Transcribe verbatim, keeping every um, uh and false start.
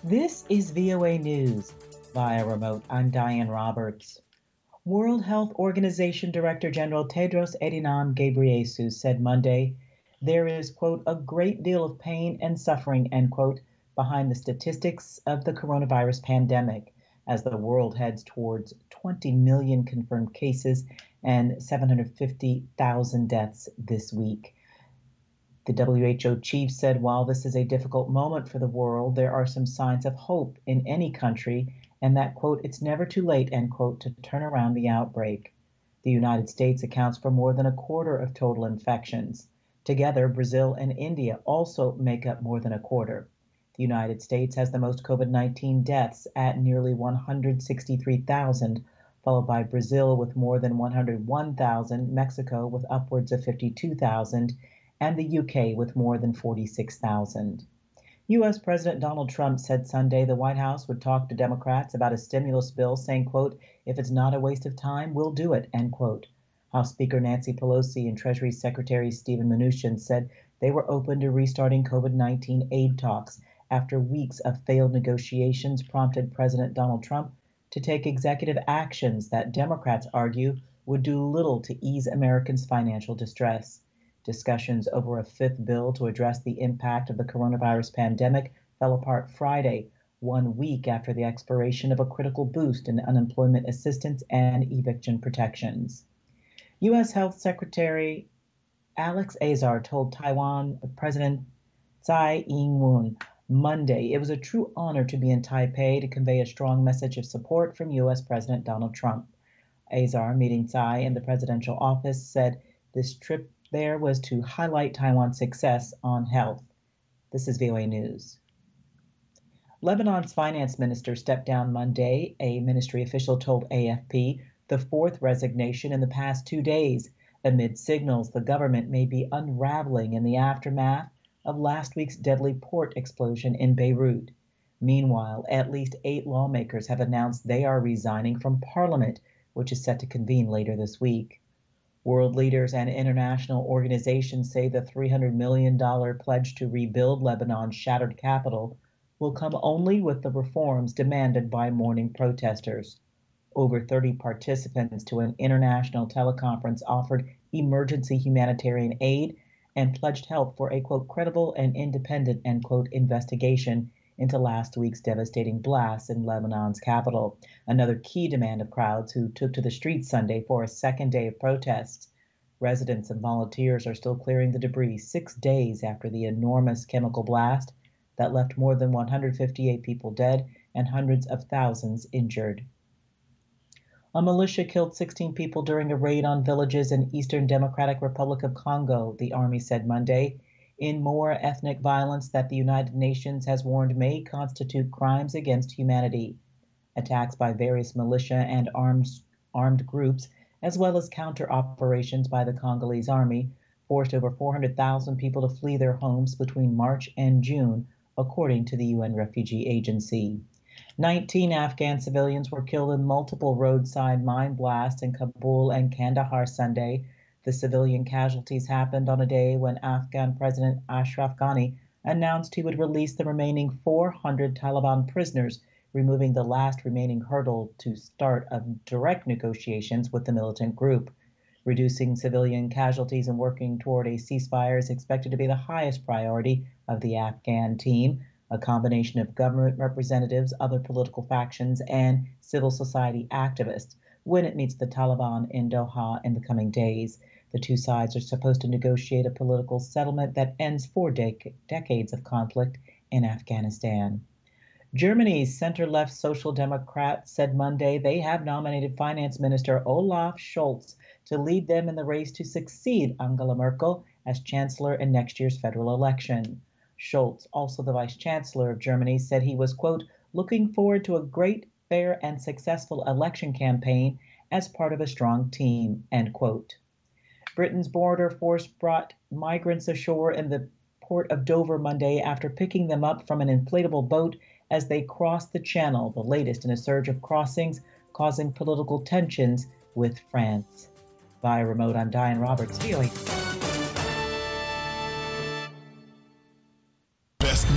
This is V O A News via remote. I'm Diane Roberts. World Health Organization Director General Tedros Adhanom Ghebreyesus said Monday there is, quote, a great deal of pain and suffering, end quote, behind the statistics of the coronavirus pandemic as the world heads towards twenty million confirmed cases and seven hundred fifty thousand deaths this week. The W H O chief said while this is a difficult moment for the world, there are some signs of hope in any country, and that, quote, it's never too late, end quote, to turn around the outbreak. The United States accounts for more than a quarter of total infections. Together, Brazil and India also make up more than a quarter. The United States has the most COVID nineteen deaths at nearly one hundred sixty-three thousand, followed by Brazil with more than one hundred one thousand, Mexico with upwards of fifty-two thousand, and the U K with more than forty-six thousand. U S. President Donald Trump said Sunday the White House would talk to Democrats about a stimulus bill, saying, quote, if it's not a waste of time, we'll do it, end quote. House Speaker Nancy Pelosi and Treasury Secretary Steven Mnuchin said they were open to restarting COVID nineteen aid talks after weeks of failed negotiations prompted President Donald Trump to take executive actions that Democrats argue would do little to ease Americans' financial distress. Discussions over a fifth bill to address the impact of the coronavirus pandemic fell apart Friday, one week after the expiration of a critical boost in unemployment assistance and eviction protections. U S. Health Secretary Alex Azar told Taiwan President Tsai Ing-wen Monday it was a true honor to be in Taipei to convey a strong message of support from U S. President Donald Trump. Azar, meeting Tsai in the presidential office, said this trip there was to highlight Taiwan's success on health. This is V O A News. Lebanon's finance minister stepped down Monday, a ministry official told A F P, the fourth resignation in the past two days, amid signals the government may be unraveling in the aftermath of last week's deadly port explosion in Beirut. Meanwhile, at least eight lawmakers have announced they are resigning from parliament, which is set to convene later this week. World leaders and international organizations say the three hundred million dollars pledge to rebuild Lebanon's shattered capital will come only with the reforms demanded by mourning protesters. Over thirty participants to an international teleconference offered emergency humanitarian aid and pledged help for a, quote, credible and independent, end quote, investigation into last week's devastating blast in Lebanon's capital, another key demand of crowds who took to the streets Sunday for a second day of protests. Residents and volunteers are still clearing the debris six days after the enormous chemical blast that left more than one hundred fifty-eight people dead and hundreds of thousands injured. A militia killed sixteen people during a raid on villages in Eastern Democratic Republic of Congo, the army said Monday, in more ethnic violence that the United Nations has warned may constitute crimes against humanity. Attacks by various militia and arms, armed groups, as well as counter-operations by the Congolese army, forced over four hundred thousand people to flee their homes between March and June, according to the U N Refugee Agency. nineteen Afghan civilians were killed in multiple roadside mine blasts in Kabul and Kandahar Sunday. The civilian casualties happened on a day when Afghan President Ashraf Ghani announced he would release the remaining four hundred Taliban prisoners, removing the last remaining hurdle to start of direct negotiations with the militant group. Reducing civilian casualties and working toward a ceasefire is expected to be the highest priority of the Afghan team, a combination of government representatives, other political factions, and civil society activists, when it meets the Taliban in Doha in the coming days. The two sides are supposed to negotiate a political settlement that ends four dec- decades of conflict in Afghanistan. Germany's center-left Social Democrats said Monday they have nominated Finance Minister Olaf Scholz to lead them in the race to succeed Angela Merkel as chancellor in next year's federal election. Scholz, also the vice chancellor of Germany, said he was, quote, looking forward to a great, fair, and successful election campaign as part of a strong team, end quote. Britain's border force brought migrants ashore in the port of Dover Monday after picking them up from an inflatable boat as they crossed the channel, the latest in a surge of crossings causing political tensions with France. Via remote, I'm Diane Roberts, V O A.